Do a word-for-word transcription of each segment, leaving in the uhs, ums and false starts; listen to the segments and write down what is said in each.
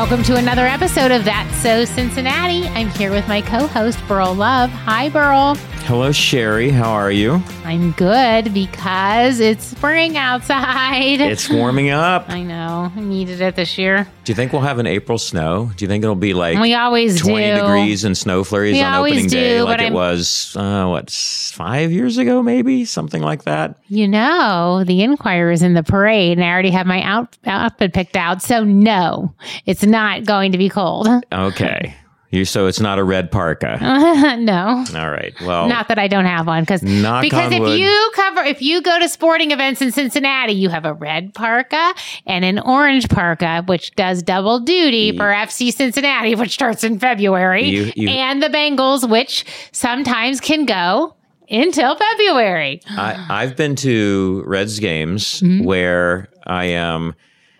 Welcome to another episode of That's So Cincinnati. I'm here with my co-host, Burl Love. Hi, Burl. Hello, Sherry. How are you? I'm good because it's spring outside. It's warming up. I know. I needed it this year. Do you think we'll have an April snow? Do you think it'll be like we always twenty do. degrees and snow flurries we on always opening do, day like but it I'm, was, uh, what, five years ago, maybe? Something like that? You know, the Inquirer is in the parade, and I already have my out, outfit picked out. So, no, it's not going to be cold. Okay. You, so it's not a red parka. No. All right. Well, not that I don't have one, because because if wood. you cover if you go to sporting events in Cincinnati, you have a red parka and an orange parka, which does double duty you, for F C Cincinnati, which starts in February, you, you, and the Bengals, which sometimes can go until February. I, I've been to Reds games mm-hmm. where I am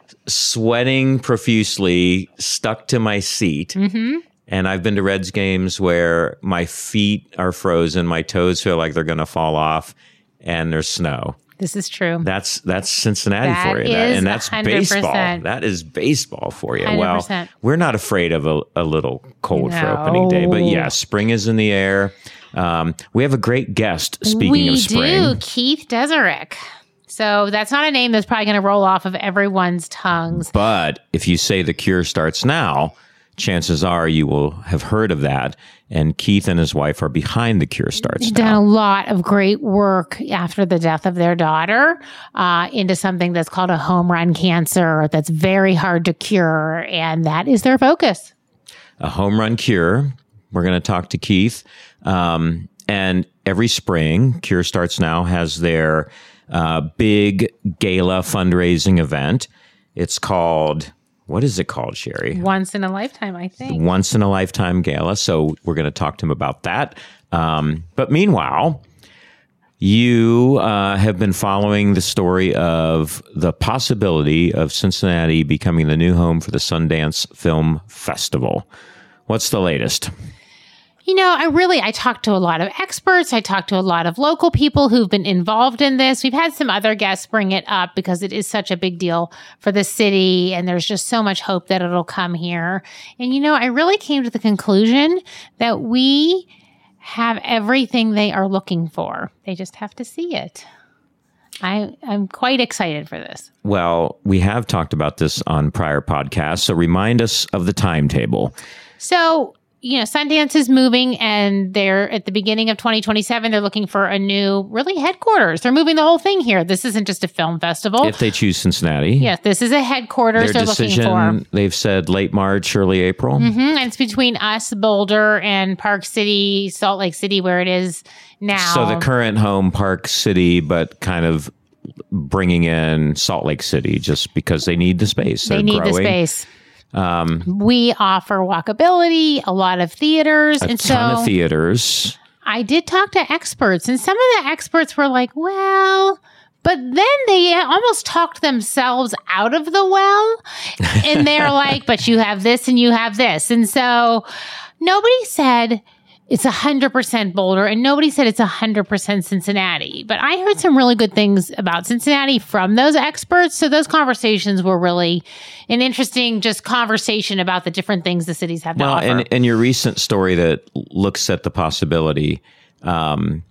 sweating profusely, stuck to my seat. Mm-hmm. And I've been to Reds games where my feet are frozen, my toes feel like they're going to fall off, and there's snow. This is true. That's that's Cincinnati that for you, that, and that's one hundred percent. baseball. That is baseball for you. one hundred percent. Well, we're not afraid of a, a little cold no. for opening day, but yeah, spring is in the air. Um, we have a great guest. Speaking we of spring, do, Keith Desirek. So that's not a name that's probably going to roll off of everyone's tongues. But if you say The Cure starts now, chances are you will have heard of that. And Keith and his wife are behind The Cure starts They've now. done a lot of great work after the death of their daughter uh, into something that's called a home run cancer that's very hard to cure. And that is their focus. A home run cure. We're going to talk to Keith. Um, and every spring, Cure Starts Now has their uh, big gala fundraising event. It's called... What is it called, Sherry? Once in a Lifetime, I think. Once in a Lifetime Gala. So we're going to talk to him about that. Um, but meanwhile, you uh, have been following the story of the possibility of Cincinnati becoming the new home for the Sundance Film Festival. What's the latest? You know, I really, I talked to a lot of experts. I talked to a lot of local people who've been involved in this. We've had some other guests bring it up because it is such a big deal for the city. And there's just so much hope that it'll come here. And, you know, I really came to the conclusion that we have everything they are looking for. They just have to see it. I, I'm quite excited for this. Well, we have talked about this on prior podcasts. So remind us of the timetable. So, you know, Sundance is moving, and they're at the beginning of twenty twenty-seven. They're looking for a new, really, headquarters. They're moving the whole thing here. This isn't just a film festival. If they choose Cincinnati. Yes, this is a headquarters Their they're decision, looking for. They've said late March, early April. Mm-hmm. And it's between us, Boulder, and Park City, Salt Lake City, where it is now. So the current home, Park City, but kind of bringing in Salt Lake City just because they need the space. They They're need growing. the space. Um, we offer walkability, a lot of theaters. A and ton so of theaters. I did talk to experts, and some of the experts were like, well, but then they almost talked themselves out of the well. And they're like, but you have this and you have this. And so nobody said it's one hundred percent Boulder, and nobody said it's one hundred percent Cincinnati. But I heard some really good things about Cincinnati from those experts. So those conversations were really an interesting just conversation about the different things the cities have to well, offer. And, and your recent story that looks at the possibility, um,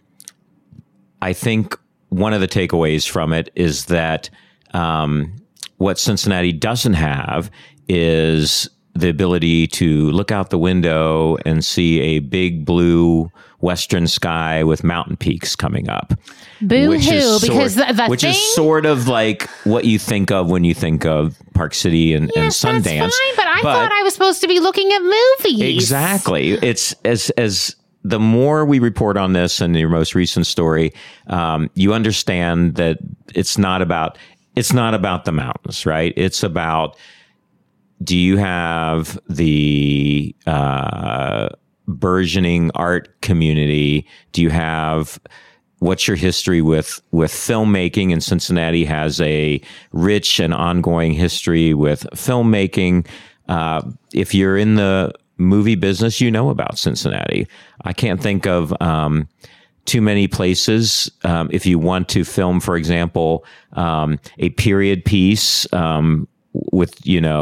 I think one of the takeaways from it is that um, what Cincinnati doesn't have is the ability to look out the window and see a big blue western sky with mountain peaks coming up. Boo-hoo, because the, the which thing... is sort of like what you think of when you think of Park City and, yes, and Sundance. That's fine, but I but thought I was supposed to be looking at movies. Exactly. It's as as the more we report on this and your most recent story, um, you understand that it's not about it's not about the mountains, right? It's about, do you have the uh, burgeoning art community? Do you have, what's your history with, with filmmaking? And Cincinnati has a rich and ongoing history with filmmaking. Uh, if you're in the movie business, you know about Cincinnati. I can't think of um, too many places. Um, if you want to film, for example, um, a period piece um, with, you know,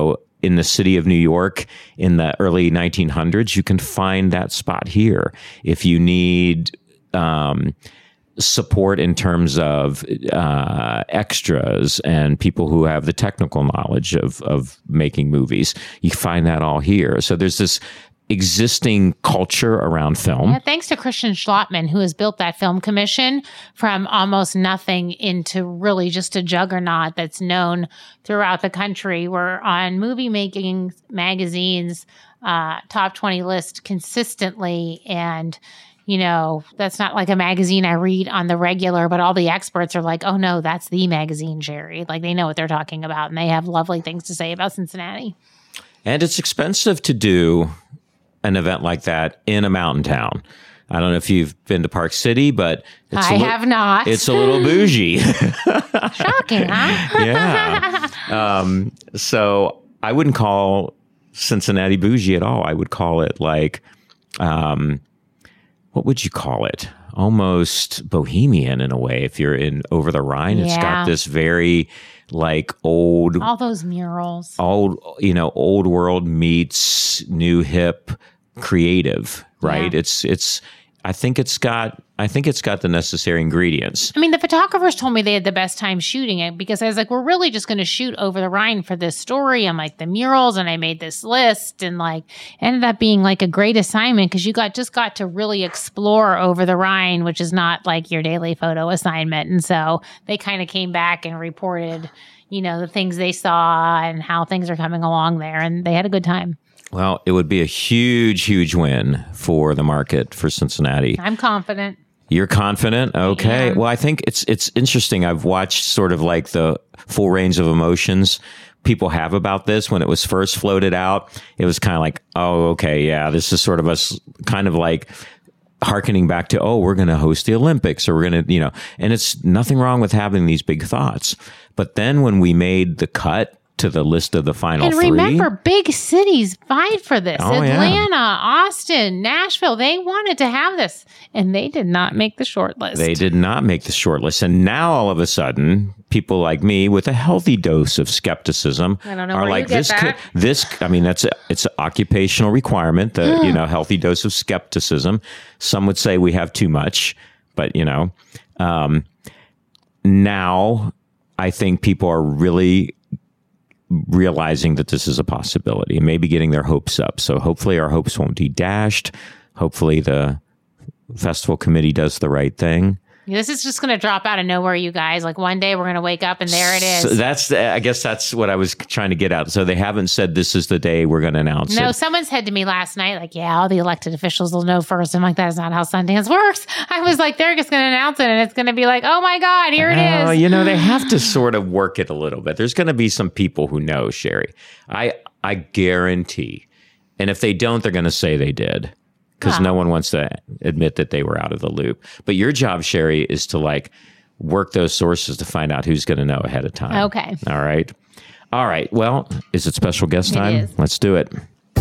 in the city of New York in the early nineteen hundreds, you can find that spot here. If you need um, support in terms of uh, extras and people who have the technical knowledge of, of making movies, you find that all here. So there's this existing culture around film. Yeah, thanks to Christian Schlottman, who has built that film commission from almost nothing into really just a juggernaut that's known throughout the country. We're on movie making magazines, uh, top twenty list consistently. And, you know, that's not like a magazine I read on the regular, but all the experts are like, oh no, that's the magazine, Sherry. Like they know what they're talking about and they have lovely things to say about Cincinnati. And it's expensive to do an event like that in a mountain town. I don't know if you've been to Park City, but it's I a li- have not. It's a little bougie. Shocking, huh? Yeah. Um, so I wouldn't call Cincinnati bougie at all. I would call it like, um, what would you call it? Almost bohemian in a way. If you're in over the Rhine, Yeah. it's got this very like old, All those murals. old, you know, old world meets new hip creative, right? Yeah. It's, it's, I think it's got, I think it's got the necessary ingredients. I mean, the photographers told me they had the best time shooting it because I was like, we're really just going to shoot over the Rhine for this story. I'm like, the murals, and I made this list, and like ended up being like a great assignment because you got just got to really explore over the Rhine, which is not like your daily photo assignment. And so they kind of came back and reported, you know, the things they saw and how things are coming along there, and they had a good time. Well, it would be a huge, huge win for the market for Cincinnati. I'm confident. You're confident? Okay. Yeah. Well, I think it's it's interesting. I've watched sort of like the full range of emotions people have about this. When it was first floated out, it was kind of like, oh, okay, yeah, this is sort of us kind of like hearkening back to, oh, we're going to host the Olympics, or we're going to, you know, and it's nothing wrong with having these big thoughts. But then when we made the cut to the list of the final And three. remember, big cities vied for this. Oh, yeah. Atlanta, Austin, Nashville, they wanted to have this, and they did not make the short list. They did not make the short list. And now all of a sudden, people like me with a healthy dose of skepticism I don't know are where like, you get this that. could, this, I mean, that's a, it's an occupational requirement, the, you know, healthy dose of skepticism. Some would say we have too much, but you know, um, now I think people are really realizing that this is a possibility and maybe getting their hopes up. So hopefully our hopes won't be dashed. Hopefully the festival committee does the right thing. This is just going to drop out of nowhere, you guys. Like one day we're going to wake up and there it is. So that's, the, I guess that's what I was trying to get at. So they haven't said this is the day we're going to announce no, it. someone said to me last night, like, yeah, all the elected officials will know first. I'm like, that's not how Sundance works. I was like, they're just going to announce it and it's going to be like, oh my God, here it Oh, is. you know, they have to sort of work it a little bit. There's going to be some people who know, Sherry. I I guarantee. And if they don't, they're going to say they did. Because Wow. no one wants to admit that they were out of the loop. But your job, Sherry, is to like work those sources to find out who's going to know ahead of time. Okay. All right. All right. Well, is it special guest It time? is. Let's do it.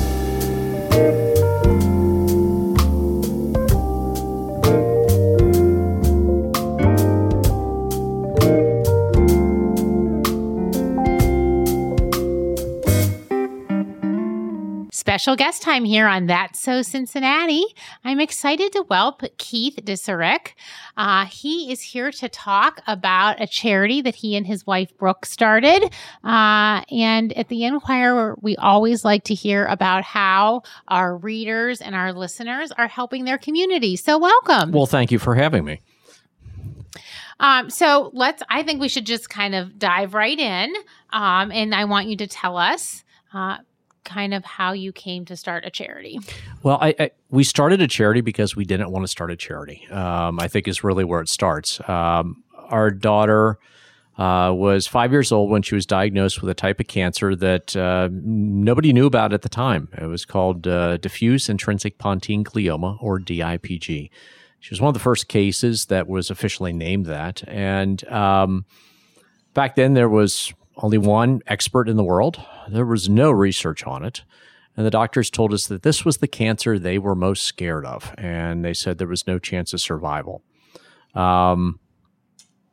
Special guest time here on That's So Cincinnati. I'm excited to welcome Keith Deserek. Uh, he is here to talk about a charity that he and his wife Brooke started. Uh, and at the Enquirer, we always like to hear about how our readers and our listeners are helping their community. So welcome. Well, thank you for having me. Um, so let's, I think we should just kind of dive right in. Um, and I want you to tell us, uh, kind of how you came to start a charity. Well, I, I we started a charity because we didn't want to start a charity. Um, I think is really where it starts. Um, our daughter uh, was five years old when she was diagnosed with a type of cancer that uh, nobody knew about at the time. It was called uh, diffuse intrinsic pontine glioma, or D I P G. She was one of the first cases that was officially named that. And um, back then, there was only one expert in the world. There was no research on it. And the doctors told us that this was the cancer they were most scared of. And they said there was no chance of survival. Um,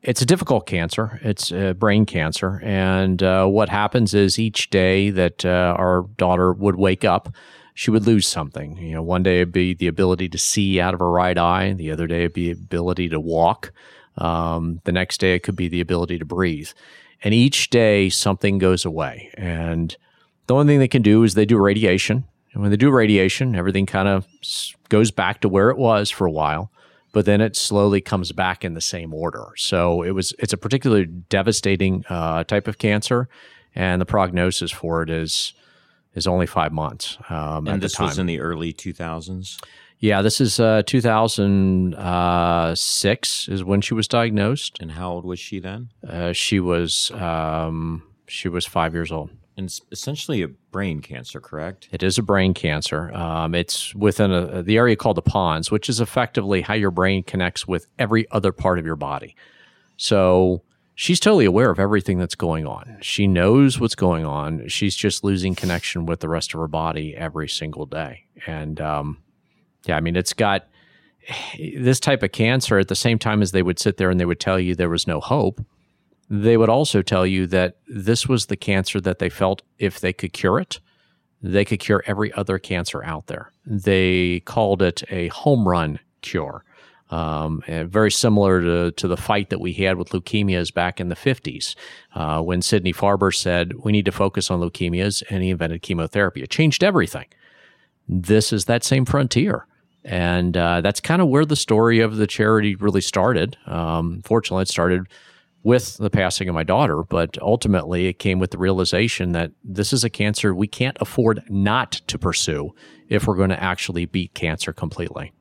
it's a difficult cancer. It's uh, brain cancer. And uh, what happens is each day that uh, our daughter would wake up, she would lose something. You know, one day it'd be the ability to see out of her right eye. The other day it'd be the ability to walk. Um, the next day it could be the ability to breathe. And each day something goes away. And the only thing they can do is they do radiation. And when they do radiation, everything kind of goes back to where it was for a while. But then it slowly comes back in the same order. So it was it's a particularly devastating uh, type of cancer, and the prognosis for it is is only five months. Um, and at this the time. was in the early two thousands? Yeah, this is uh, two thousand six is when she was diagnosed. And how old was she then? Uh, she was um, she was five years old. And it's essentially a brain cancer, correct? It is a brain cancer. Um, it's within a, the area called the pons, which is effectively how your brain connects with every other part of your body. So she's totally aware of everything that's going on. She knows what's going on. She's just losing connection with the rest of her body every single day. And um, yeah, I mean, it's got this type of cancer at the same time as they would sit there and they would tell you there was no hope. They would also tell you that this was the cancer that they felt if they could cure it, they could cure every other cancer out there. They called it a home run cure, um, very similar to, to the fight that we had with leukemias back in the fifties uh, when Sidney Farber said, we need to focus on leukemias, and he invented chemotherapy. It changed everything. This is that same frontier. And uh, that's kind of where the story of the charity really started. Um, fortunately, it started with the passing of my daughter, but ultimately it came with the realization that this is a cancer we can't afford not to pursue if we're going to actually beat cancer completely.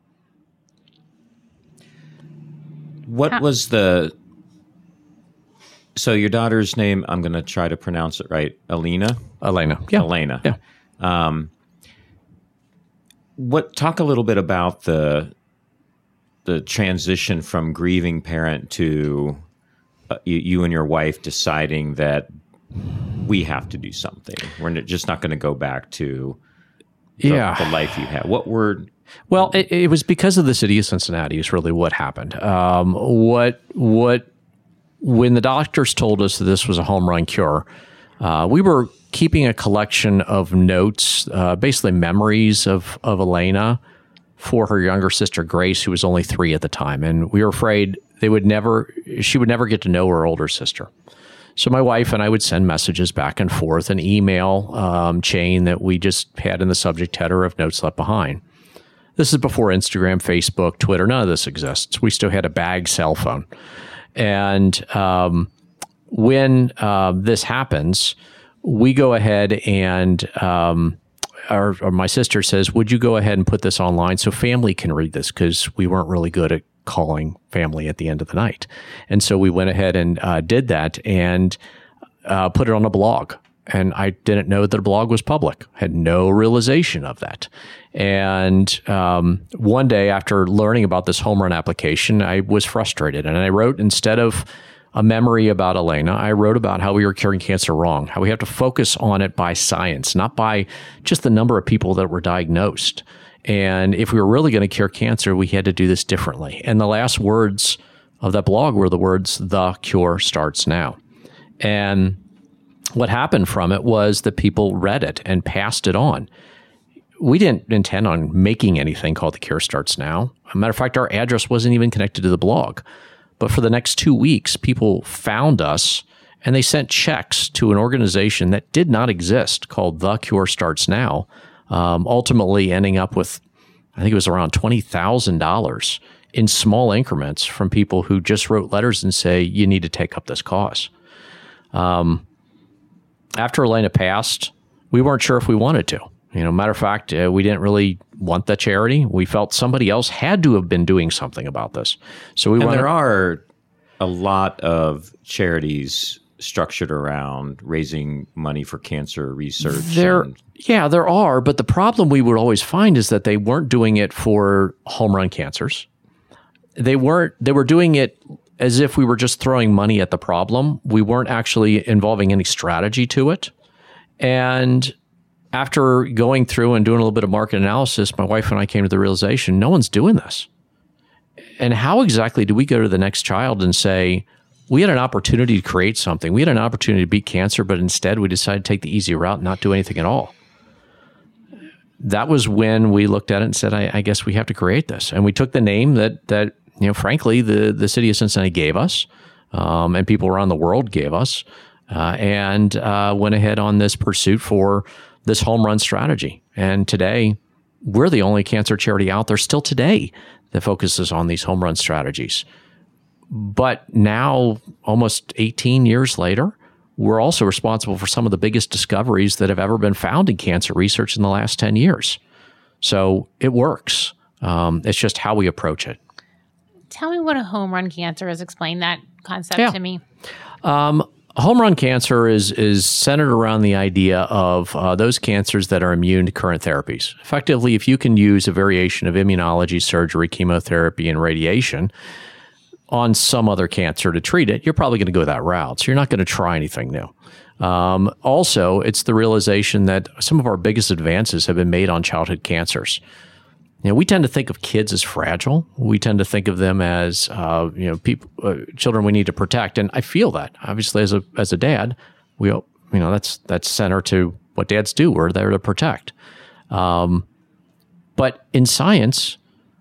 What was the... So your daughter's name, I'm going to try to pronounce it right, Elena? Elena, yeah. Elena. Yeah. Um, what? Talk a little bit about the the transition from grieving parent to... Uh, you, you and your wife deciding that we have to do something. We're just not going to go back to the, yeah. the life you had. What were... Well, it, it was because of the city of Cincinnati is really what happened. Um, what, what, when the doctors told us that this was a home run cure, uh, we were keeping a collection of notes, uh, basically memories of, of Elena for her younger sister, Grace, who was only three at the time. And we were afraid they would never, she would never get to know her older sister. So my wife and I would send messages back and forth, an email um, chain that we just had in the subject header of Notes Left Behind. This is before Instagram, Facebook, Twitter, none of this exists. We still had a bag cell phone. And um, when uh, this happens, we go ahead and um, Or, or my sister says, would you go ahead and put this online so family can read this? Because we weren't really good at calling family at the end of the night. And so we went ahead and uh, did that and uh, put it on a blog. And I didn't know that the blog was public, had no realization of that. And um, one day after learning about this home run application, I was frustrated. And I wrote, instead of a memory about Elena, I wrote about how we were curing cancer wrong, how we have to focus on it by science, not by just the number of people that were diagnosed. And if we were really going to cure cancer, we had to do this differently. And the last words of that blog were the words, "The cure starts now." And what happened from it was that people read it and passed it on. We didn't intend on making anything called The Cure Starts Now. As a matter of fact, our address wasn't even connected to the blog. But for the next two weeks, people found us and they sent checks to an organization that did not exist called The Cure Starts Now, um, ultimately ending up with, I think it was around twenty thousand dollars in small increments from people who just wrote letters and say, you need to take up this cause. Um, after Elena passed, we weren't sure if we wanted to. You know, matter of fact, uh, we didn't really want the charity. We felt somebody else had to have been doing something about this. So we and wanted, there are a lot of charities structured around raising money for cancer research. There, and, yeah, there are. But the problem we would always find is that they weren't doing it for home run cancers. They weren't. They were doing it as if we were just throwing money at the problem. We weren't actually involving any strategy to it. And after going through and doing a little bit of market analysis, my wife and I came to the realization, no one's doing this. And how exactly do we go to the next child and say, we had an opportunity to create something. We had an opportunity to beat cancer, but instead we decided to take the easy route and not do anything at all. That was when we looked at it and said, I, I guess we have to create this. And we took the name that, that you know, frankly, the, the city of Cincinnati gave us, um, and people around the world gave us, uh, and uh, went ahead on this pursuit for this home run strategy. And today, we're the only cancer charity out there still today that focuses on these home run strategies. But now, almost eighteen years later, we're also responsible for some of the biggest discoveries that have ever been found in cancer research in the last ten years. So it works. Um, it's just how we approach it. Tell me what a home run cancer is. Explain that concept yeah. to me. Um, home run cancer is is centered around the idea of uh, those cancers that are immune to current therapies. Effectively, if you can use a variation of immunology, surgery, chemotherapy, and radiation on some other cancer to treat it, you're probably going to go that route. So you're not going to try anything new. Um, also, it's the realization that some of our biggest advances have been made on childhood cancers. You know, we tend to think of kids as fragile. We tend to think of them as uh, you know, people, uh, children we need to protect, and I feel that. Obviously, as a as a dad, we you know that's that's center to what dads do. We're there to protect. Um, but in science,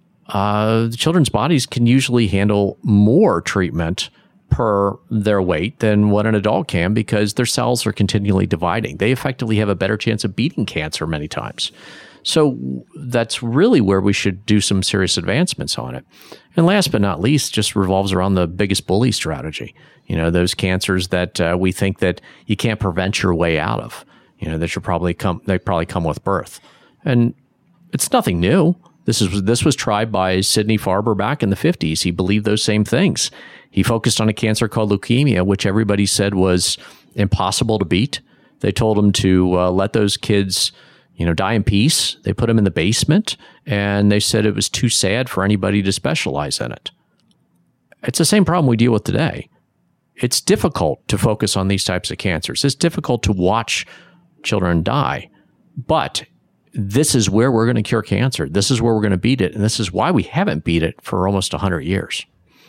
Uh, the children's bodies can usually handle more treatment per their weight than what an adult can because their cells are continually dividing. They effectively have a better chance of beating cancer many times. So that's really where we should do some serious advancements on it. And last but not least, just revolves around the biggest bully strategy. You know, those cancers that uh, we think that you can't prevent your way out of. You know, that should probably come. They probably come with birth, and it's nothing new. This is this was tried by Sidney Farber back in the fifties. He believed those same things. He focused on a cancer called leukemia, which everybody said was impossible to beat. They told him to uh, let those kids, you know, die in peace. They put them in the basement, and they said it was too sad for anybody to specialize in it. It's the same problem we deal with today. It's difficult to focus on these types of cancers. It's difficult to watch children die, but this is where we're going to cure cancer. This is where we're going to beat it. And this is why we haven't beat it for almost one hundred years.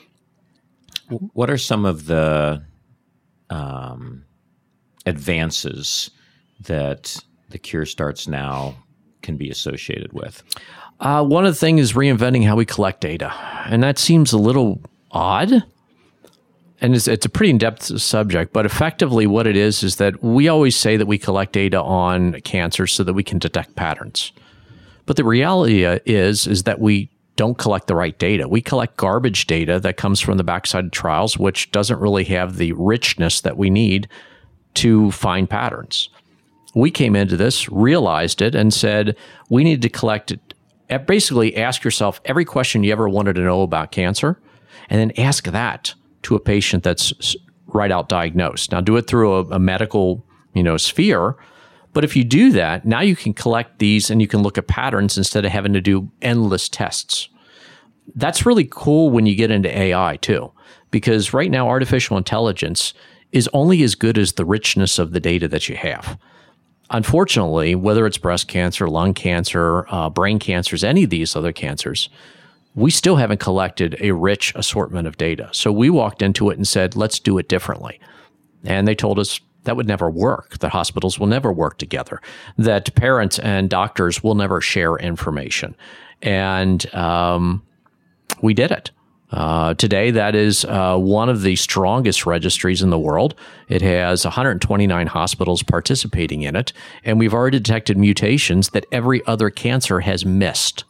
What are some of the um, advances that the Cure Starts Now can be associated with? Uh, one of the things is reinventing how we collect data. And that seems a little odd. And it's, it's a pretty in-depth subject, but effectively what it is is that we always say that we collect data on cancer so that we can detect patterns. But the reality is, is that we don't collect the right data. We collect garbage data that comes from the backside of trials, which doesn't really have the richness that we need to find patterns. We came into this, realized it, and said we need to collect it. Basically, ask yourself every question you ever wanted to know about cancer, and then ask that to a patient that's right out diagnosed. Now, do it through a, a medical, you know, sphere. But if you do that, now you can collect these and you can look at patterns instead of having to do endless tests. That's really cool when you get into A I too, because right now artificial intelligence is only as good as the richness of the data that you have. Unfortunately, whether it's breast cancer, lung cancer, uh, brain cancers, any of these other cancers, we still haven't collected a rich assortment of data. So we walked into it and said, let's do it differently. And they told us that would never work, that hospitals will never work together, that parents and doctors will never share information. And um, we did it. Uh, today, that is uh, one of the strongest registries in the world. It has one hundred twenty-nine hospitals participating in it, and we've already detected mutations that every other cancer has missed.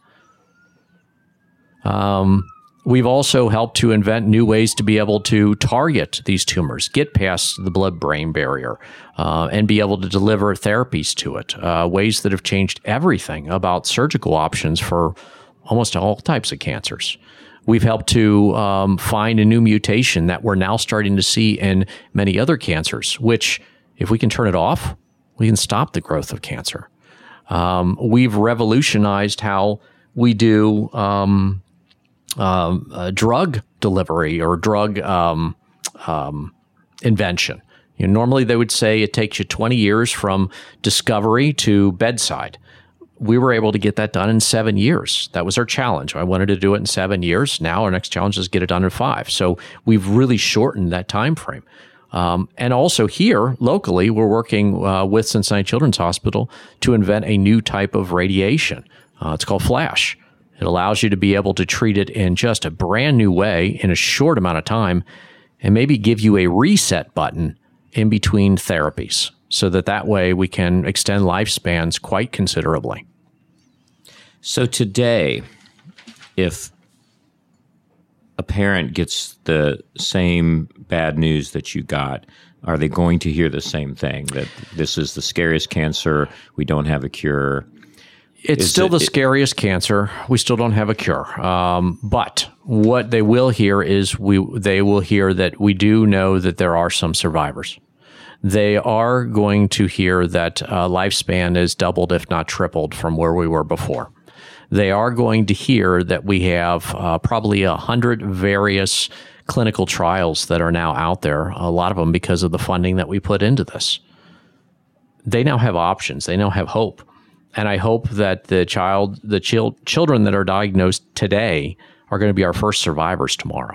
Um, we've also helped to invent new ways to be able to target these tumors, get past the blood-brain barrier, uh, and be able to deliver therapies to it, uh, ways that have changed everything about surgical options for almost all types of cancers. We've helped to um, find a new mutation that we're now starting to see in many other cancers, which, if we can turn it off, we can stop the growth of cancer. Um, we've revolutionized how we do um, um, uh, drug delivery or drug um, um, invention. You know, normally they would say it takes you twenty years from discovery to bedside. we were able to get that done in seven years. That was our challenge. I wanted to do it in seven years. Now our next challenge is get it done in five. So we've really shortened that time frame. Um, and also here, locally, we're working uh, with Cincinnati Children's Hospital to invent a new type of radiation. Uh, it's called FLASH. It allows you to be able to treat it in just a brand new way in a short amount of time and maybe give you a reset button in between therapies so that that way we can extend lifespans quite considerably. So today, if a parent gets the same bad news that you got, are they going to hear the same thing, that this is the scariest cancer, we don't have a cure? It's Is still it, the it, scariest cancer. We still don't have a cure. Um, but what they will hear is we they will hear that we do know that there are some survivors. They are going to hear that uh, lifespan is doubled, if not tripled, from where we were before. They are going to hear that we have uh, probably a hundred various clinical trials that are now out there, a lot of them because of the funding that we put into this. They now have options. They now have hope. And I hope that the child, the chil- children that are diagnosed today are going to be our first survivors tomorrow.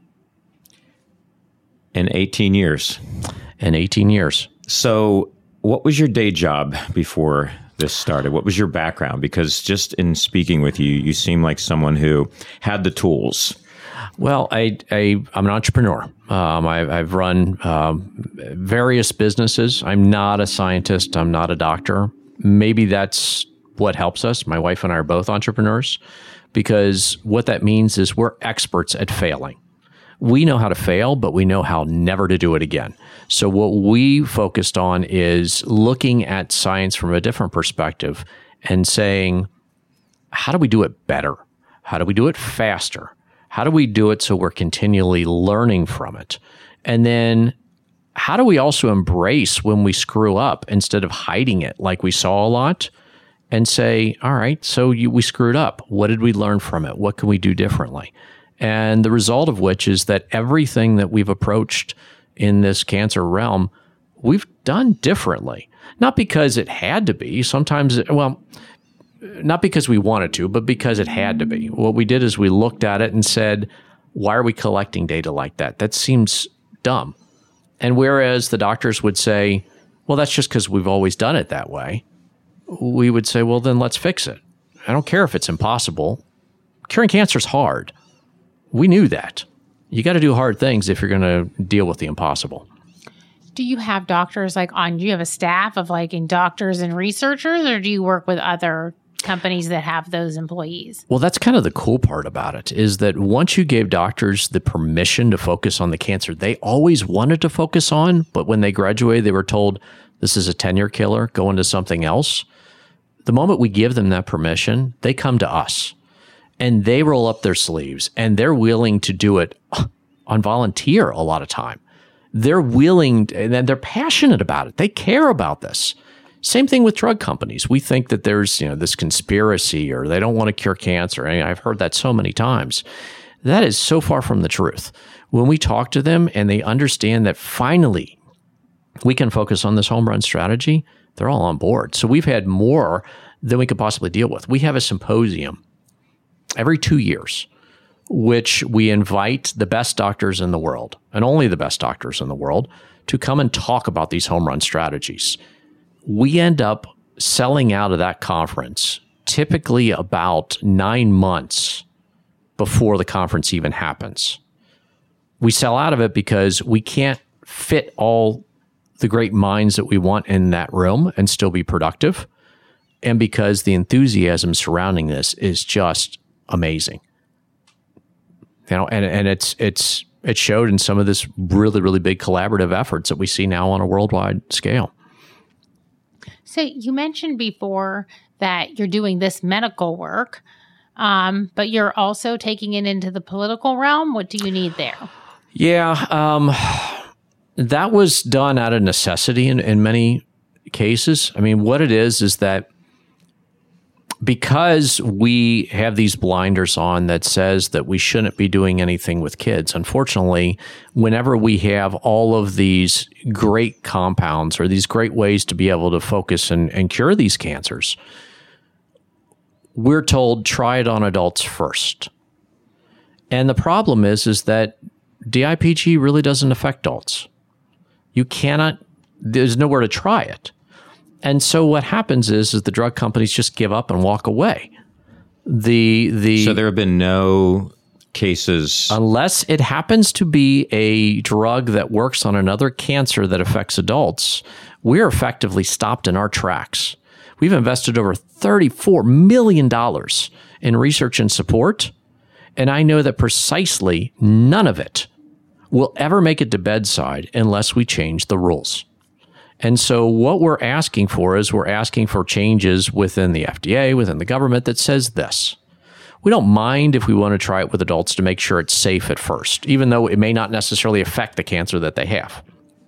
In eighteen years. In eighteen years. So what was your day job before this started? What was your background? Because just in speaking with you, you seem like someone who had the tools. Well, I, I, I'm an entrepreneur. Um, I, I've run um, various businesses. I'm not a scientist. I'm not a doctor. Maybe that's what helps us. My wife and I are both entrepreneurs, because what that means is we're experts at failing. We know how to fail, but we know how never to do it again. So what we focused on is looking at science from a different perspective and saying, how do we do it better? How do we do it faster? How do we do it so we're continually learning from it? And then how do we also embrace when we screw up instead of hiding it like we saw a lot, and say, all right, so you, we screwed up. What did we learn from it? What can we do differently? And the result of which is that everything that we've approached in this cancer realm, we've done differently. Not because it had to be. Sometimes, it, well, not because we wanted to, but because it had to be. What we did is we looked at it and said, why are we collecting data like that? That seems dumb. And whereas the doctors would say, well, that's just because we've always done it that way, we would say, well, then let's fix it. I don't care if it's impossible. Curing cancer is hard. We knew that. You got to do hard things if you're going to deal with the impossible. Do you have doctors like on, do you have a staff of like in doctors and researchers, or do you work with other companies that have those employees? Well, that's kind of the cool part about it, is that once you gave doctors the permission to focus on the cancer they always wanted to focus on, but when they graduated, they were told, this is a tenure killer, go into something else. The moment we give them that permission, they come to us and they roll up their sleeves and they're willing to do it on volunteer a lot of time. They're willing to, and they're passionate about it. They care about this. Same thing with drug companies. We think that there's, you know, this conspiracy or they don't want to cure cancer. I mean, I've heard that so many times. That is so far from the truth. When we talk to them and they understand that finally we can focus on this home run strategy, they're all on board. So we've had more than we could possibly deal with. We have a symposium every two years, which we invite the best doctors in the world, and only the best doctors in the world, to come and talk about these home run strategies. We end up selling out of that conference typically about nine months before the conference even happens. We sell out of it because we can't fit all the great minds that we want in that room and still be productive, and because the enthusiasm surrounding this is just amazing. You know, and, and it's it's it showed in some of this really, really big collaborative efforts that we see now on a worldwide scale. So you mentioned before that you're doing this medical work, um, but you're also taking it into the political realm. What do you need there? Yeah, um, that was done out of necessity in, in many cases. I mean, what it is is that because we have these blinders on that says that we shouldn't be doing anything with kids, unfortunately, whenever we have all of these great compounds or these great ways to be able to focus and, and cure these cancers, we're told try it on adults first. And the problem is, is that D I P G really doesn't affect adults. You cannot, there's nowhere to try it. And so what happens is, is the drug companies just give up and walk away. The the So there have been no cases. Unless it happens to be a drug that works on another cancer that affects adults, we're effectively stopped in our tracks. We've invested over thirty-four million dollars in research and support, and I know that precisely none of it will ever make it to bedside unless we change the rules. And so what we're asking for is we're asking for changes within the F D A, within the government that says this. We don't mind if we want to try it with adults to make sure it's safe at first, even though it may not necessarily affect the cancer that they have.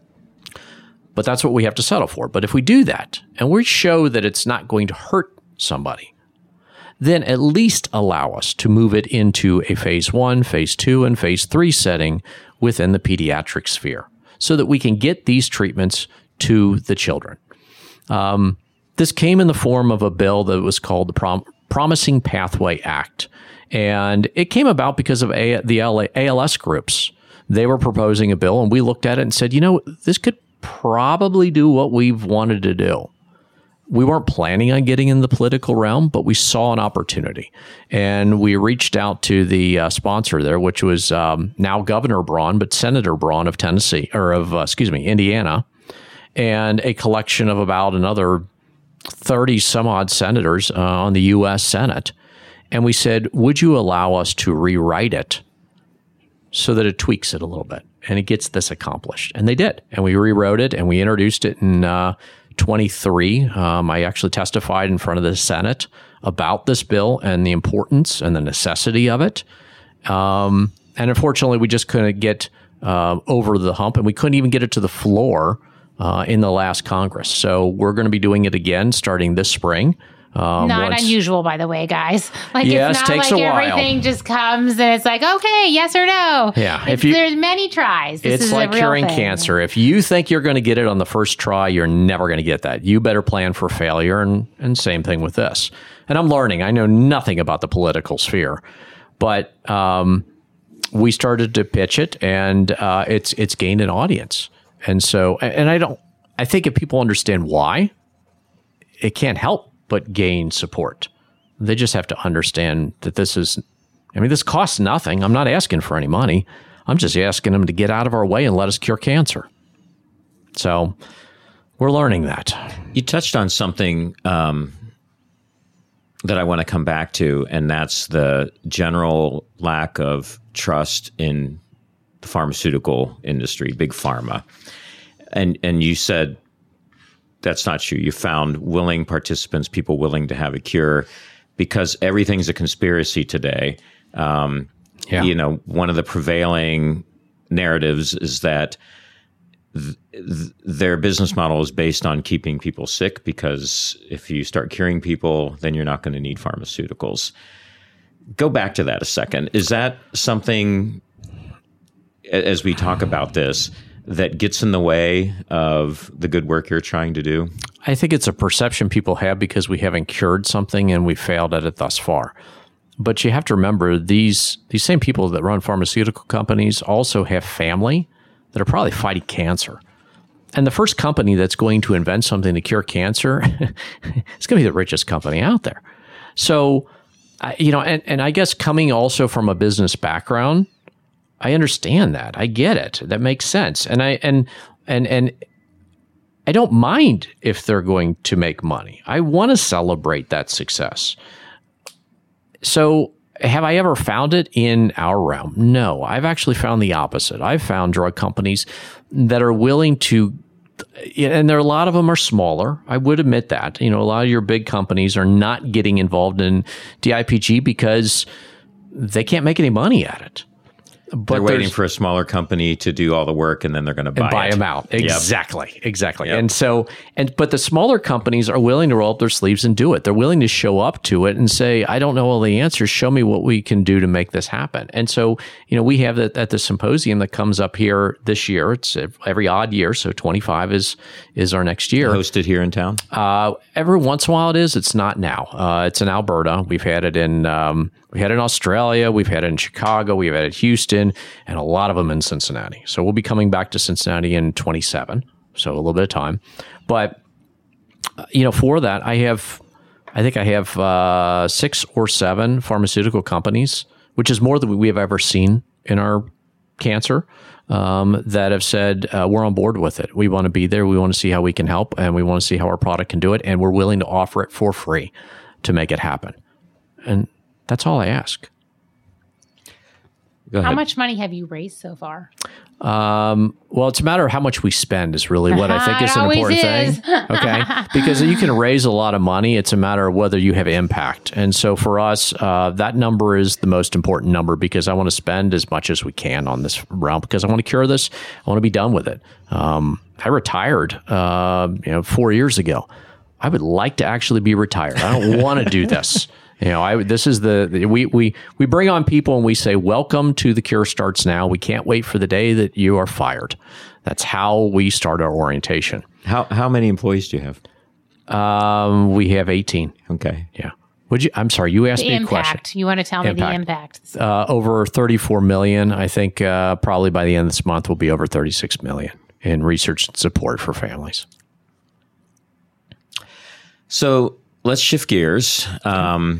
But that's what we have to settle for. But if we do that, and we show that it's not going to hurt somebody, then at least allow us to move it into a phase one, phase two, and phase three setting within the pediatric sphere so that we can get these treatments to the children. Um, this came in the form of a bill that was called the Prom- Promising Pathway Act. And it came about because of a- the A L S groups. They were proposing a bill, and we looked at it and said, you know, this could probably do what we've wanted to do. We weren't planning on getting in the political realm, but we saw an opportunity. And we reached out to the uh, sponsor there, which was um, now Governor Braun, but Senator Braun of Tennessee, or of, uh, excuse me, Indiana, and a collection of about another thirty some odd senators uh, on the U S Senate. And we said, would you allow us to rewrite it so that it tweaks it a little bit and it gets this accomplished? And they did. And we rewrote it and we introduced it in uh, twenty-three. Um, I actually testified in front of the Senate about this bill and the importance and the necessity of it. Um, and unfortunately, we just couldn't get uh, over the hump, and we couldn't even get it to the floor uh, in the last Congress. So we're going to be doing it again starting this spring. Um, not once, unusual, by the way, guys. Like yes, it's not takes like a while. everything just comes and it's like, okay, yes or no. Yeah, It's, if you, there's many tries. This it's is like a real curing thing. cancer. If you think you're going to get it on the first try, you're never going to get that. You better plan for failure, and, and same thing with this. And I'm learning. I know nothing about the political sphere, but um, we started to pitch it, and uh, it's it's gained an audience. And so, and I don't. I think if people understand why, it can't help but gain support. They just have to understand that this is, I mean, this costs nothing. I'm not asking for any money. I'm just asking them to get out of our way and let us cure cancer. So we're learning that. You touched on something um, that I want to come back to, and that's the general lack of trust in the pharmaceutical industry, big pharma. And and you said that's not true. You found willing participants, people willing to have a cure, because everything's a conspiracy today. Um, yeah. You know, one of the prevailing narratives is that th- th- their business model is based on keeping people sick, because if you start curing people, then you're not going to need pharmaceuticals. Go back to that a second. Is that something, as we talk about this, that gets in the way of the good work you're trying to do? I think it's a perception people have because we haven't cured something and we failed at it thus far. But you have to remember, these these same people that run pharmaceutical companies also have family that are probably fighting cancer. And the first company that's going to invent something to cure cancer is going to be the richest company out there. So, you know, and, and I guess coming also from a business background, I understand that. I get it. That makes sense. And I and and and I don't mind if they're going to make money. I want to celebrate that success. So, have I ever found it in our realm? No. I've actually found the opposite. I've found drug companies that are willing to, and there are a lot of them are smaller. I would admit that. You know, a lot of your big companies are not getting involved in D I P G because they can't make any money at it. but they're waiting there's- for a smaller company to do all the work, and then they're going to buy and buy it. them out. Yep. Exactly. Exactly. Yep. And so, and, but the smaller companies are willing to roll up their sleeves and do it. They're willing to show up to it and say, I don't know all the answers. Show me what we can do to make this happen. And so, you know, we have that at the symposium that comes up here this year. It's every odd year. So twenty-five is, is our next year. Hosted here in town. Uh, every once in a while it is. It's not now. Uh, it's in Alberta. We've had it in, um, we had it in Australia. We've had it in Chicago. We've had it in Houston, and a lot of them in Cincinnati. So we'll be coming back to Cincinnati in twenty-seven. So a little bit of time. But, uh, you know, for that, I have, I think I have uh, six or seven pharmaceutical companies, which is more than we have ever seen in our cancer, um, that have said, uh, we're on board with it. We want to be there. We want to see how we can help, and we want to see how our product can do it. And we're willing to offer it for free to make it happen. And that's all I ask. Go ahead. How much money have you raised so far? Um, well, it's a matter of how much we spend is really what I think It is an always important is. thing. Okay. Because you can raise a lot of money. It's a matter of whether you have impact. And so for us, uh, that number is the most important number because I want to spend as much as we can on this realm because I want to cure this. I want to be done with it. Um, I retired, uh, you know, four years ago. I would like to actually be retired. I don't want to do this. You know, I this is the, the we we we bring on people and we say, "Welcome to The Cure Starts Now." We can't wait for the day that you are fired. That's how we start our orientation. How how many employees do you have? Um, we have eighteen. Okay. Yeah. Would you? I'm sorry. You asked The me a question. impact. You want to tell me the Impact. impact? Uh, over thirty-four million. I think uh, probably by the end of this month we'll be over thirty-six million in research and support for families. So let's shift gears. Um,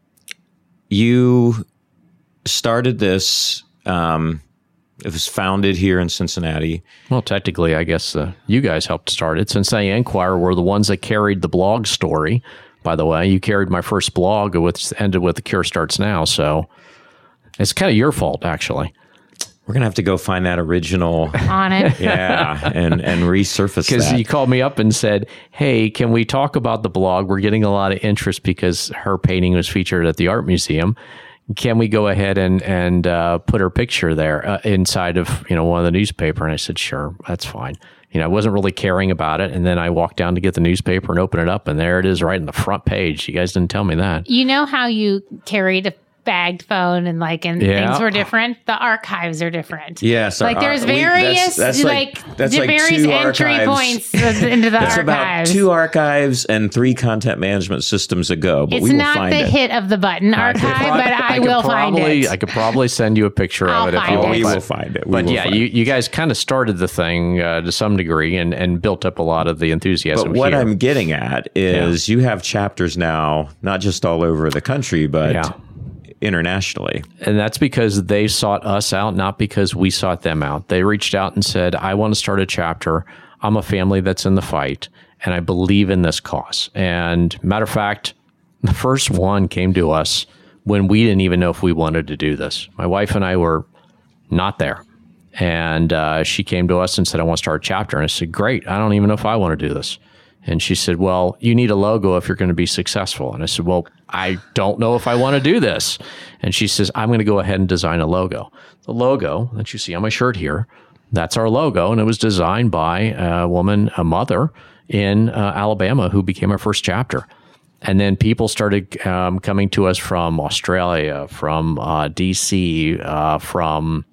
you started this. Um, it was founded here in Cincinnati. Well, technically, I guess uh, you guys helped start it. Cincinnati Enquirer were the ones that carried the blog story. By the way, you carried my first blog, which ended with The Cure Starts Now. So it's kind of your fault, actually. We're gonna have to go find that original. On it. Yeah, and and resurface Because that. you called me up and said, hey, can we talk about the blog? We're getting a lot of interest because her painting was featured at the art museum. Can we go ahead and and uh, put her picture there uh, inside of you know one of the newspaper? And I said, sure, that's fine. You know, I wasn't really caring about it. And then I walked down to get the newspaper and open it up, and there it is right in the front page. You guys didn't tell me that. You know how you carried a bagged phone and like and Yeah. things were different? The archives are different. Yes, our- Like there's our- we- various that's- that's like, like- that's the like various two entry archives. points into the It's about archives. two archives and three content management systems ago, but it's we will not find the it. hit of the button archive, but I, could will find probably, it. I could probably send you a picture I'll of it if find you it. want. We but- will find it. We But will yeah, find you, it. you guys kind of started the thing uh, to some degree and, and built up a lot of the enthusiasm. But what here. I'm getting at is you have chapters now, not just all over the country, but Yeah. internationally. And that's because they sought us out, not because we sought them out. They reached out and said, I want to start a chapter. I'm a family that's in the fight, and I believe in this cause. And matter of fact, the first one came to us when we didn't even know if we wanted to do this. My wife and I were not there. And uh, she came to us and said, I want to start a chapter. And I said, great. I don't even know if I want to do this. And she said, well, you need a logo if you're going to be successful. And I said, well, I don't know if I want to do this. And she says, I'm going to go ahead and design a logo. The logo that you see on my shirt here, that's our logo. And it was designed by a woman, a mother in uh, Alabama who became our first chapter. And then people started um, coming to us from Australia, from uh, D C, uh, from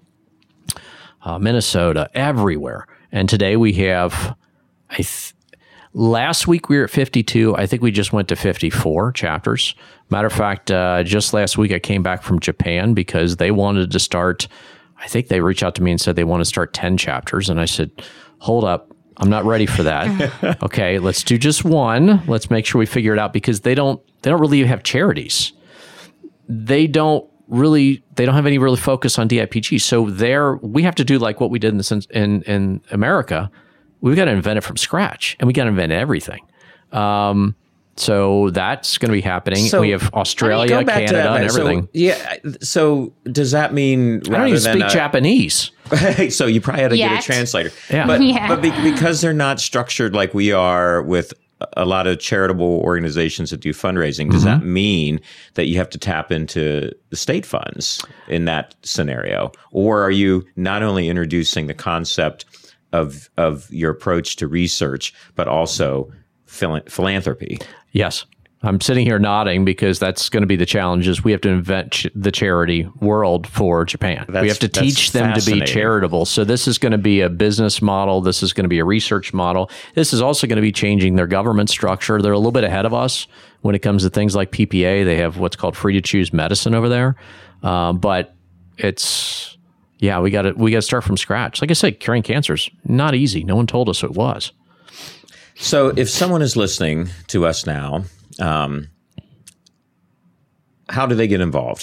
uh, Minnesota, everywhere. And today we have, I th- last week we were at fifty-two. I think we just went to fifty-four chapters. Matter of fact, uh, just last week I came back from Japan because they wanted to start, I think they reached out to me and said they want to start ten chapters. And I said, hold up. I'm not ready for that. Okay, let's do just one. Let's make sure we figure it out because they don't they don't really have charities. They don't really they don't have any really focus on D I P G. So there we have to do like what we did in the in in America. We've got to invent it from scratch, and we got to invent everything. Um, so that's going to be happening. So, we have Australia, Go back to Canada, that, and so, everything. yeah. So does that mean I don't even speak Japanese. So you probably had to get Yet. a translator. Yeah. But, Yeah. but be, because they're not structured like we are with a lot of charitable organizations that do fundraising. Does mm-hmm. that mean that you have to tap into the state funds in that scenario? Or are you not only introducing the concept of of your approach to research, but also phil- philanthropy? Yes. I'm sitting here nodding because that's going to be the challenge is we have to invent ch- the charity world for Japan. That's, we have to teach them to be charitable. So this is going to be a business model. This is going to be a research model. This is also going to be changing their government structure. They're a little bit ahead of us when it comes to things like P P A. They have what's called free to choose medicine over there. Um, but it's, yeah, we got to we got to start from scratch. Like I said, curing cancer is not easy. No one told us it was. So if someone is listening to us now, Um, how do they get involved?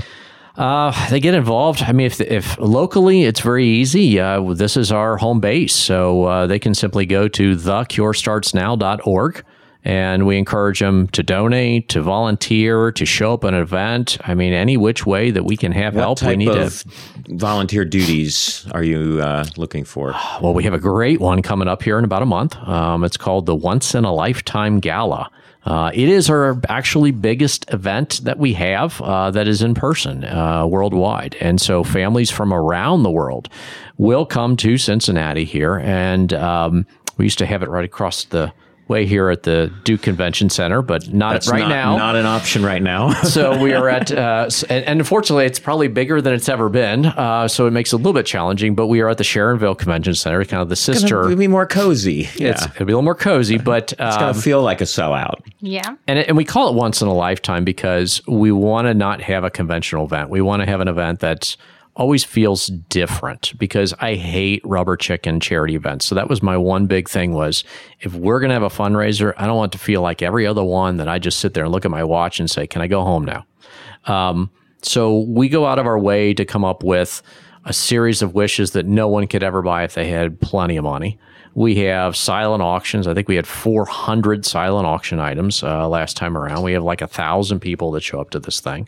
Uh, they get involved. I mean, if if locally, it's very easy. Uh, this is our home base, so uh, they can simply go to the cure starts now dot org, and we encourage them to donate, to volunteer, to show up at an event. I mean, any which way that we can have what help, type we need of to. Volunteer duties are you uh, looking for? Well, we have a great one coming up here in about a month. Um, it's called the Once in a Lifetime Gala. Uh, it is our actually biggest event that we have uh, that is in person uh, worldwide. And so families from around the world will come to Cincinnati here. And um, we used to have it right across the way here at the Duke Convention Center, but not That's right not, now. Not an option right now. So we are at, uh, and, and unfortunately, it's probably bigger than it's ever been. Uh, so it makes it a little bit challenging. But we are at the Sharonville Convention Center, kind of the sister. It'll be more cozy. Yeah, it's, it'll be a little more cozy, but um, it's going to feel like a sellout. Yeah, and and we call it once in a lifetime because we want to not have a conventional event. We want to have an event that's always feels different because I hate rubber chicken charity events. So that was my one big thing was if we're going to have a fundraiser, I don't want it to feel like every other one that I just sit there and look at my watch and say, can I go home now? Um, so we go out of our way to come up with a series of wishes that no one could ever buy if they had plenty of money. We have silent auctions. I think we had four hundred silent auction items uh, last time around. We have like a thousand people that show up to this thing.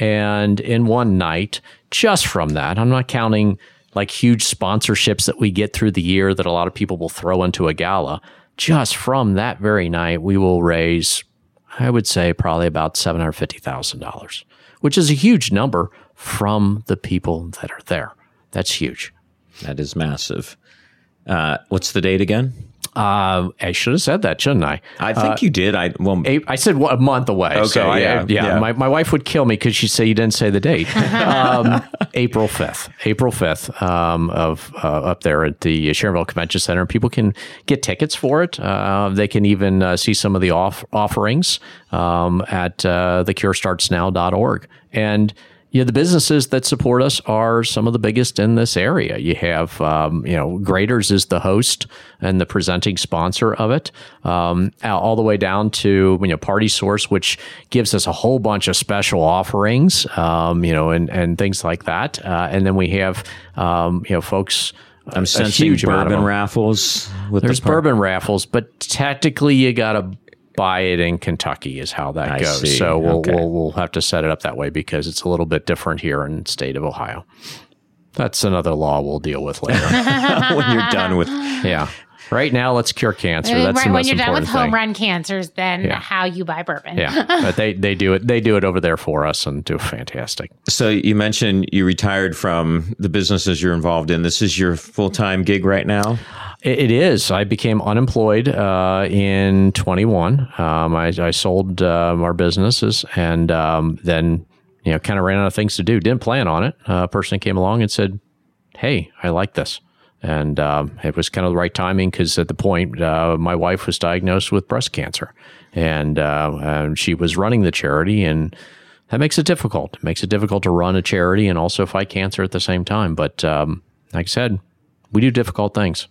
And in one night, just from that, I'm not counting like huge sponsorships that we get through the year that a lot of people will throw into a gala. Just from that very night, we will raise, I would say, probably about seven hundred fifty thousand dollars, which is a huge number from the people that are there. That's huge. That is massive. Uh, what's the date again? Uh, I should have said that, shouldn't I? I think uh, you did. I well, I said a month away. Okay, so I, yeah, I, yeah. yeah. My, my wife would kill me because she'd say you didn't say the date. um, April fifth. April fifth um, of uh, up there at the Sharonville Convention Center. People can get tickets for it. Uh, they can even uh, see some of the off- offerings um, at uh, the cure starts now dot org. And yeah, the businesses that support us are some of the biggest in this area. You have, um, you know, Graders is the host and the presenting sponsor of it, um, all the way down to, you know, Party Source, which gives us a whole bunch of special offerings, um, you know, and, and things like that. Uh, and then we have, um, you know, folks. I'm sensing bourbon raffles. With There's the par- bourbon raffles, but technically you got to buy it in Kentucky is how that I goes. see. So we'll, Okay. we'll we'll have to set it up that way because it's a little bit different here in the state of Ohio. That's another law we'll deal with later. when you're done with. Yeah. Right now, let's cure cancer. That's right, the when most you're done with important home thing. run cancers, then Yeah. how you buy bourbon. Yeah, but they they do it. They do it over there for us and do fantastic. So you mentioned you retired from the businesses you're involved in. This is your full-time gig right now? It, it is. I became unemployed uh, in twenty-one. Um, I, I sold um, our businesses and um, then you know kind of ran out of things to do. Didn't plan on it. Uh, a person came along and said, "Hey, I like this." And um, it was kind of the right timing because at the point, uh, my wife was diagnosed with breast cancer, and uh, and she was running the charity, and that makes it difficult. It makes it difficult to run a charity and also fight cancer at the same time. But um, like I said, we do difficult things.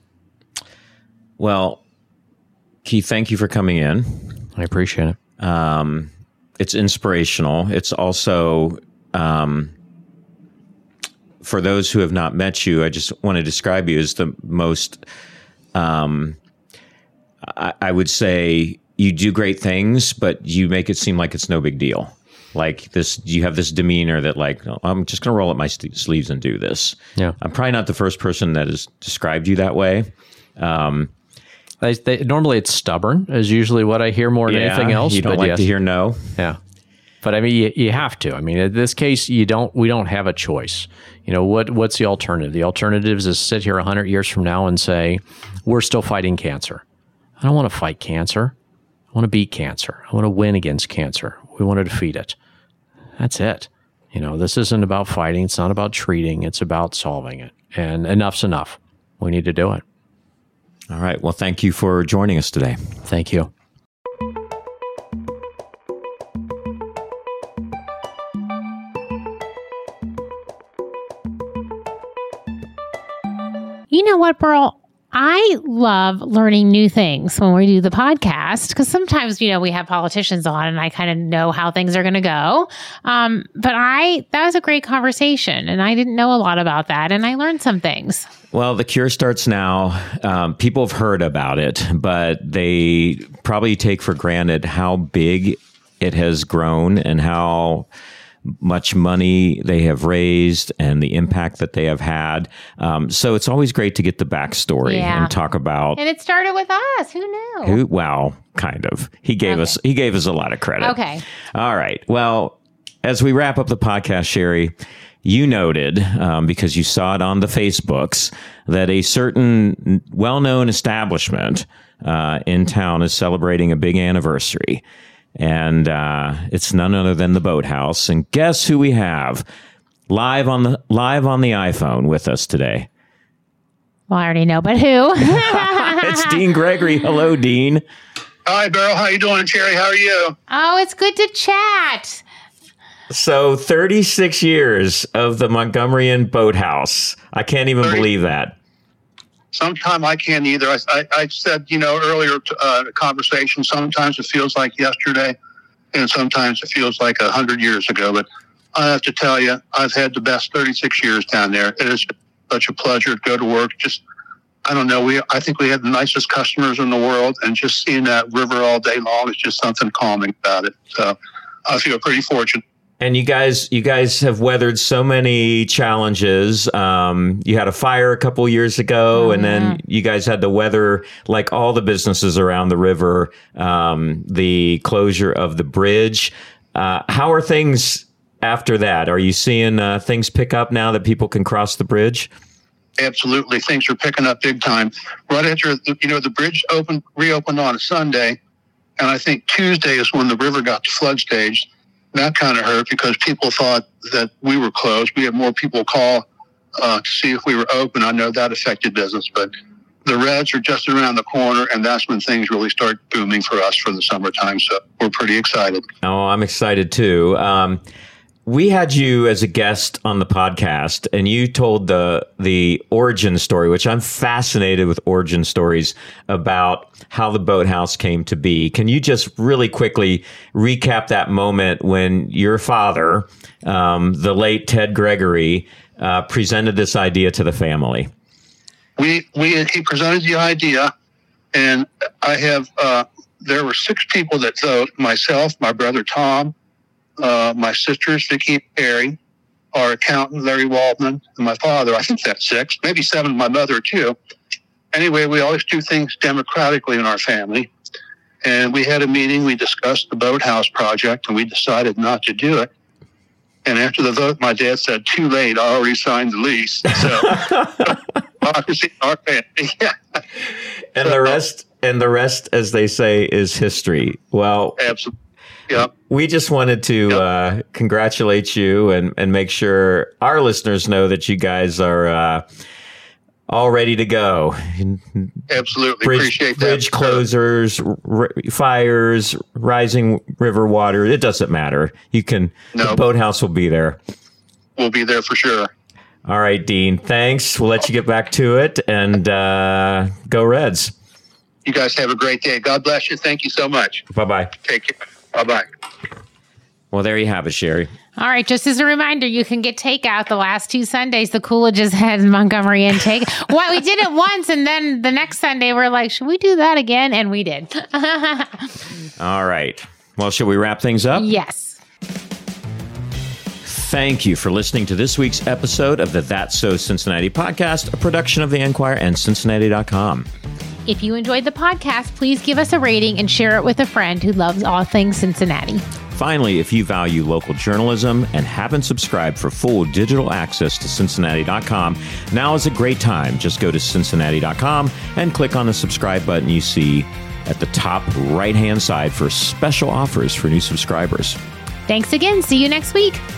Well, Keith, thank you for coming in. I appreciate it. Um, it's inspirational. It's also... Um, for those who have not met you, I just want to describe you as the most, um, I, I would say you do great things, but you make it seem like it's no big deal. Like this, you have this demeanor that like, oh, I'm just going to roll up my st- sleeves and do this. Yeah. I'm probably not the first person that has described you that way. Um, They, they, normally it's stubborn is usually what I hear more than yeah, anything else. You don't but like yes. to hear no. Yeah. But I mean, you, you have to. I mean, in this case, you don't. We don't have a choice. You know what? What's the alternative? The alternative is to sit here a hundred years from now and say, "We're still fighting cancer." I don't want to fight cancer. I want to beat cancer. I want to win against cancer. We want to defeat it. That's it. You know, this isn't about fighting. It's not about treating. It's about solving it. And enough's enough. We need to do it. All right. Well, thank you for joining us today. Thank you. You know what, Burl? I love learning new things when we do the podcast because sometimes, you know, we have politicians on and I kind of know how things are going to go. Um, but I, that was a great conversation and I didn't know a lot about that and I learned some things. Well, the cure starts now. Um, people have heard about it, but they probably take for granted how big it has grown and how much money they have raised and the impact that they have had. Um, so it's always great to get the backstory Yeah. and talk about. And it started with us. Who knew? Who, well, kind of. He gave Okay. us he gave us a lot of credit. Okay. All right. Well, as we wrap up the podcast, Sherry, you noted, um, because you saw it on the Facebooks, that a certain well-known establishment uh, in town is celebrating a big anniversary. And uh, it's none other than the Boathouse. And guess who we have live on the live on the iPhone with us today? Well, I already know, but who? It's Dean Gregory. Hello, Dean. Hi, Beryl. How you doing, Jerry? How are you? Oh, it's good to chat. So thirty-six years of the Montgomeryan Boathouse. I can't even thirty believe that. Sometime I can't either. I, I, I said, you know, earlier uh, conversation, sometimes it feels like yesterday, and sometimes it feels like a hundred years ago. But I have to tell you, I've had the best thirty-six years down there. It is such a pleasure to go to work. Just, I don't know, we I think we had the nicest customers in the world, and just seeing that river all day long is just something calming about it. So I feel pretty fortunate. And you guys, you guys have weathered so many challenges. Um, you had a fire a couple years ago, Oh, and yeah. then you guys had to weather, like all the businesses around the river, um, the closure of the bridge. Uh, how are things after that? Are you seeing uh, things pick up now that people can cross the bridge? Absolutely. Things are picking up big time. Right after, the, you know, the bridge opened, reopened on a Sunday, and I think Tuesday is when the river got to flood stage. That kind of hurt because people thought that we were closed. We had more people call uh, to see if we were open. I know that affected business, but the Reds are just around the corner, and that's when things really start booming for us for the summertime. So we're pretty excited. Oh, I'm excited too. Um, we had you as a guest on the podcast, and you told the the origin story, which I'm fascinated with origin stories about how the Boathouse came to be. Can you just really quickly recap that moment when your father, um, the late Ted Gregory, uh, presented this idea to the family? We we he presented the idea, and I have uh, there were six people that vote: myself, my brother Tom, uh, my sisters Vicki and Perry, our accountant Larry Waldman, and my father. I think that's six, maybe seven. My mother too. Anyway, we always do things democratically in our family, and we had a meeting. We discussed the Boathouse project, and we decided not to do it. And after the vote, my dad said, "Too late. I already signed the lease." So. Democracy in our family. Yeah. And the rest, and the rest, as they say, is history. Well, Absolutely. Yeah. we just wanted to Yep. uh, congratulate you and, and make sure our listeners know that you guys are uh, all ready to go. Absolutely. Bridge, Appreciate bridge that. closures, r- fires, rising river water. It doesn't matter. You can. No. The Boathouse will be there. We'll be there for sure. All right, Dean. Thanks. We'll let you get back to it and uh, go Reds. You guys have a great day. God bless you. Thank you so much. Bye bye. Take care. Bye bye. Well, there you have it, Sherry. All right, just as a reminder, you can get takeout the last two Sundays. The Coolidges had Montgomery and take. Well, we did it once, and then the next Sunday we're like, should we do that again? And we did. All right. Well, should we wrap things up? Yes. Thank you for listening to this week's episode of the That's So Cincinnati podcast, a production of the Enquirer and Cincinnati dot com. If you enjoyed the podcast, please give us a rating and share it with a friend who loves all things Cincinnati. Finally, if you value local journalism and haven't subscribed for full digital access to Cincinnati dot com, now is a great time. Just go to Cincinnati dot com and click on the subscribe button you see at the top right-hand side for special offers for new subscribers. Thanks again. See you next week.